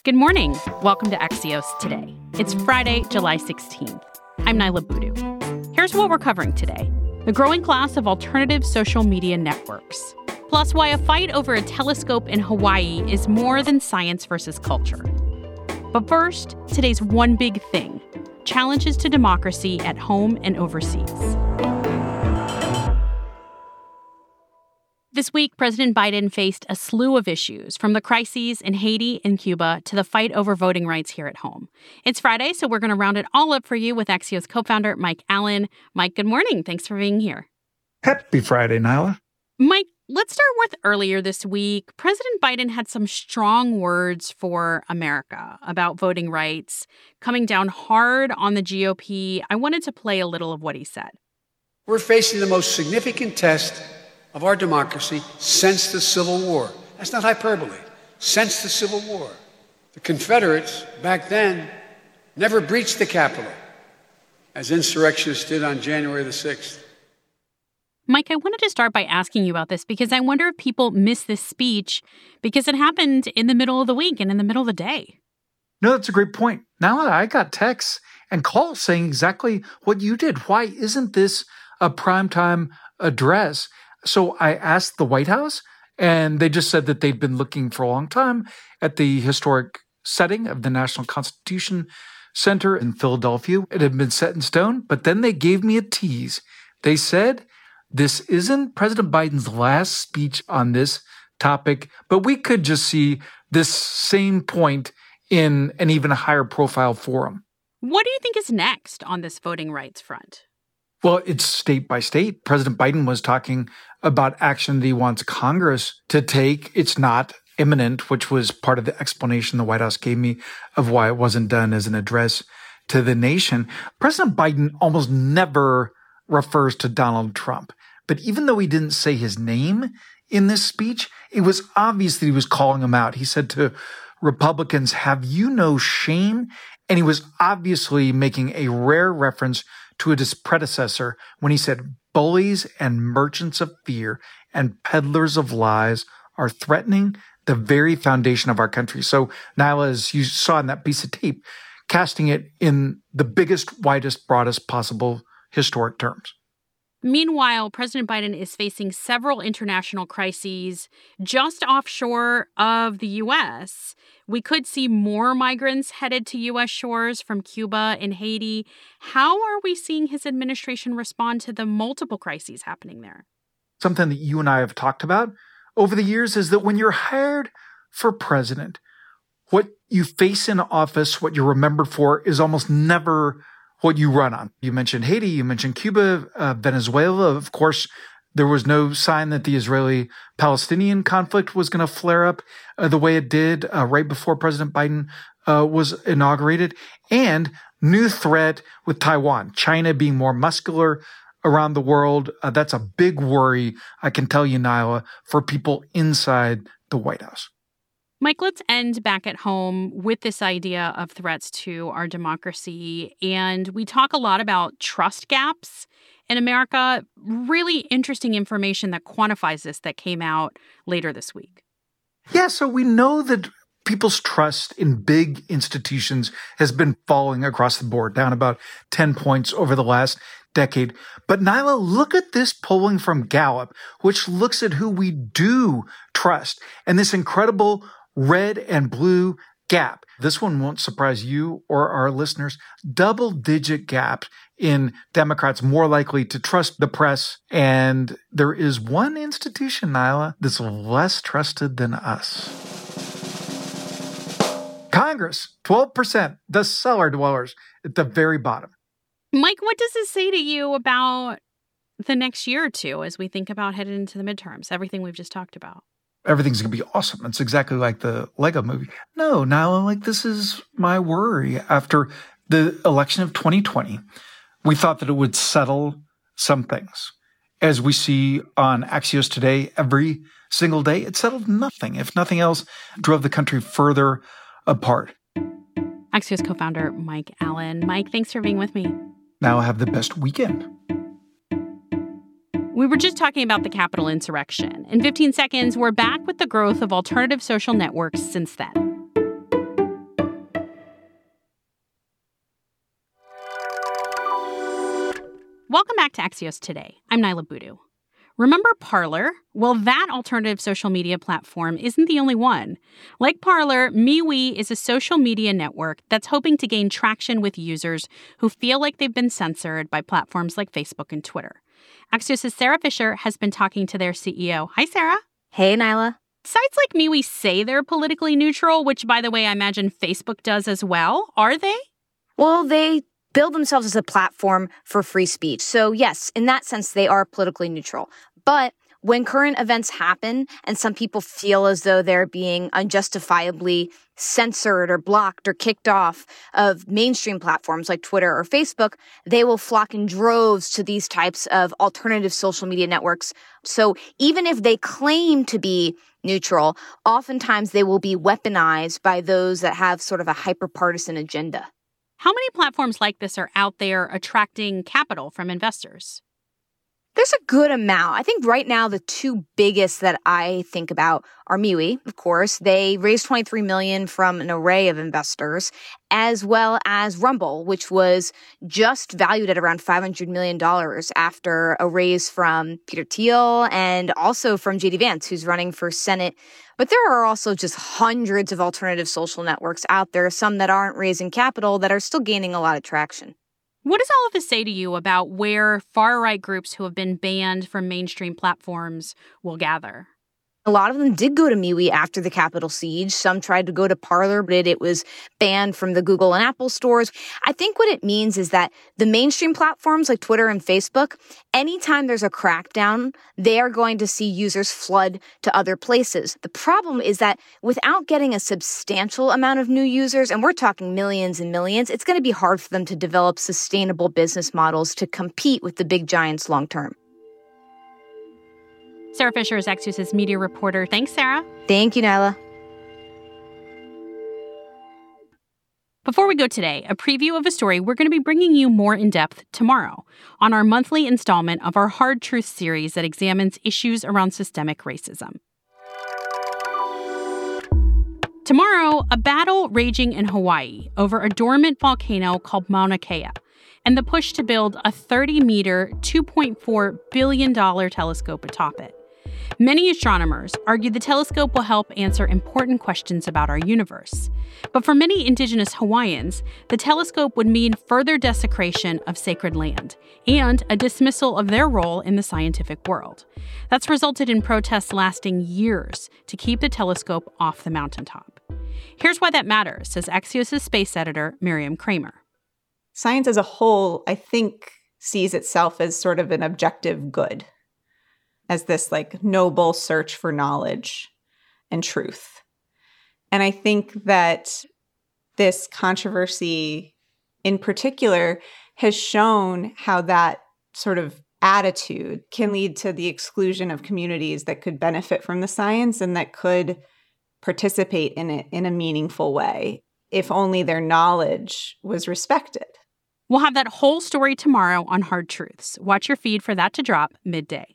Good morning. Welcome to Axios Today. It's Friday, July 16th. I'm Nyla Boodoo. Here's what we're covering today. The growing class of alternative social media networks. Plus, why a fight over a telescope in Hawaii is more than science versus culture. But first, today's one big thing. Challenges to democracy at home and overseas. This week, President Biden faced a slew of issues, from the crises in Haiti and Cuba to the fight over voting rights here at home. It's Friday, so we're going to round it all up for you with Axios co-founder Mike Allen. Mike, good morning. Thanks for being here. Happy Friday, Nyla. Mike, let's start with earlier this week. President Biden had some strong words for America about voting rights, coming down hard on the GOP. I wanted to play a little of what he said. We're facing the most significant test of our democracy since the Civil War. That's not hyperbole. Since the Civil War. The Confederates, back then, never breached the Capitol, as insurrectionists did on January the 6th. Mike, I wanted to start by asking you about this because I wonder if people miss this speech because it happened in the middle of the week and in the middle of the day. No, that's a great point. Now I got texts and calls saying exactly what you did. Why isn't this a primetime address? So I asked the White House, and they just said that they'd been looking for a long time at the historic setting of the National Constitution Center in Philadelphia. It had been set in stone, but then they gave me a tease. They said, this isn't President Biden's last speech on this topic, but we could just see this same point in an even higher profile forum. What do you think is next on this voting rights front? Well, it's state by state. President Biden was talking about action that he wants Congress to take. It's not imminent, which was part of the explanation the White House gave me of why it wasn't done as an address to the nation. President Biden almost never refers to Donald Trump. But even though he didn't say his name in this speech, it was obvious that he was calling him out. He said to Republicans, "Have you no shame?" And he was obviously making a rare reference to his predecessor when he said, bullies and merchants of fear and peddlers of lies are threatening the very foundation of our country. So Nyla, as you saw in that piece of tape, casting it in the biggest, widest, broadest possible historic terms. Meanwhile, President Biden is facing several international crises just offshore of the U.S. We could see more migrants headed to U.S. shores from Cuba and Haiti. How are we seeing his administration respond to the multiple crises happening there? Something that you and I have talked about over the years is that when you're hired for president, what you face in office, what you're remembered for, is almost never what you run on. You mentioned Haiti, you mentioned Cuba, Venezuela. Of course, there was no sign that the Israeli-Palestinian conflict was going to flare up the way it did right before President Biden was inaugurated. And new threat with Taiwan, China being more muscular around the world. That's a big worry, I can tell you, Nyla, for people inside the White House. Mike, let's end back at home with this idea of threats to our democracy. And we talk a lot about trust gaps in America. Really interesting information that quantifies this that came out later this week. Yeah, so we know that people's trust in big institutions has been falling across the board, down about 10 points over the last decade. But Nyla, look at this polling from Gallup, which looks at who we do trust, and this incredible red and blue gap. This one won't surprise you or our listeners. Double-digit gap in Democrats more likely to trust the press. And there is one institution, Nyla, that's less trusted than us. Congress, 12%, the cellar dwellers at the very bottom. Mike, what does this say to you about the next year or two as we think about heading into the midterms, everything we've just talked about? Everything's going to be awesome. It's exactly like the Lego movie. No, now, this is my worry. After the election of 2020, we thought that it would settle some things. As we see on Axios Today every single day, it settled nothing. If nothing else, drove the country further apart. Axios co-founder Mike Allen. Mike, thanks for being with me. Now have the best weekend. We were just talking about the Capitol insurrection. In 15 seconds, we're back with the growth of alternative social networks since then. Welcome back to Axios Today. I'm Nyla Boodoo. Remember Parler? Well, that alternative social media platform isn't the only one. Like Parler, MeWe is a social media network that's hoping to gain traction with users who feel like they've been censored by platforms like Facebook and Twitter. Axios' Sarah Fisher has been talking to their CEO. Hi, Sarah. Hey, Nyla. Sites like MeWe say they're politically neutral, which, by the way, I imagine Facebook does as well. Are they? Well, they build themselves as a platform for free speech. So yes, in that sense, they are politically neutral. But when current events happen and some people feel as though they're being unjustifiably censored or blocked or kicked off of mainstream platforms like Twitter or Facebook, they will flock in droves to these types of alternative social media networks. So even if they claim to be neutral, oftentimes they will be weaponized by those that have sort of a hyper-partisan agenda. How many platforms like this are out there attracting capital from investors? There's a good amount. I think right now the two biggest that I think about are MeWe, of course. They raised $23 million from an array of investors, as well as Rumble, which was just valued at around $500 million after a raise from Peter Thiel and also from J.D. Vance, who's running for Senate. But there are also just hundreds of alternative social networks out there, some that aren't raising capital that are still gaining a lot of traction. What does all of this say to you about where far-right groups who have been banned from mainstream platforms will gather? A lot of them did go to MeWe after the Capitol siege. Some tried to go to Parler, but it was banned from the Google and Apple stores. I think what it means is that the mainstream platforms like Twitter and Facebook, anytime there's a crackdown, they are going to see users flood to other places. The problem is that without getting a substantial amount of new users, and we're talking millions and millions, it's going to be hard for them to develop sustainable business models to compete with the big giants long term. Sarah Fisher is Axios' media reporter. Thanks, Sarah. Thank you, Nyla. Before we go today, a preview of a story we're going to be bringing you more in depth tomorrow on our monthly installment of our Hard Truth series that examines issues around systemic racism. Tomorrow, a battle raging in Hawaii over a dormant volcano called Mauna Kea and the push to build a 30-meter, $2.4 billion telescope atop it. Many astronomers argue the telescope will help answer important questions about our universe. But for many indigenous Hawaiians, the telescope would mean further desecration of sacred land and a dismissal of their role in the scientific world. That's resulted in protests lasting years to keep the telescope off the mountaintop. Here's why that matters, says Axios' space editor, Miriam Kramer. Science as a whole, I think, sees itself as sort of an objective good, as this like noble search for knowledge and truth. And I think that this controversy in particular has shown how that sort of attitude can lead to the exclusion of communities that could benefit from the science and that could participate in it in a meaningful way, if only their knowledge was respected. We'll have that whole story tomorrow on Hard Truths. Watch your feed for that to drop midday.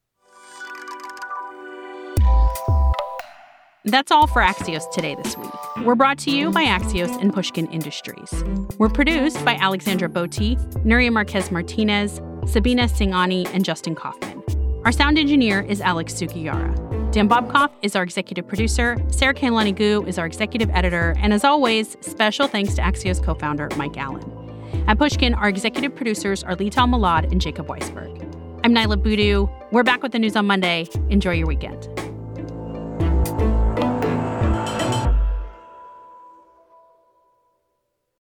That's all for Axios Today this week. We're brought to you by Axios and Pushkin Industries. We're produced by Alexandra Botti, Nuria Marquez Martinez, Sabina Singhani, and Justin Kaufman. Our sound engineer is Alex Sugiyara. Dan Bobkoff is our executive producer. Sarah Kailani Gu is our executive editor. And as always, special thanks to Axios co-founder Mike Allen. At Pushkin, our executive producers are Lital Malad and Jacob Weisberg. I'm Nyla Boodoo. We're back with the news on Monday. Enjoy your weekend.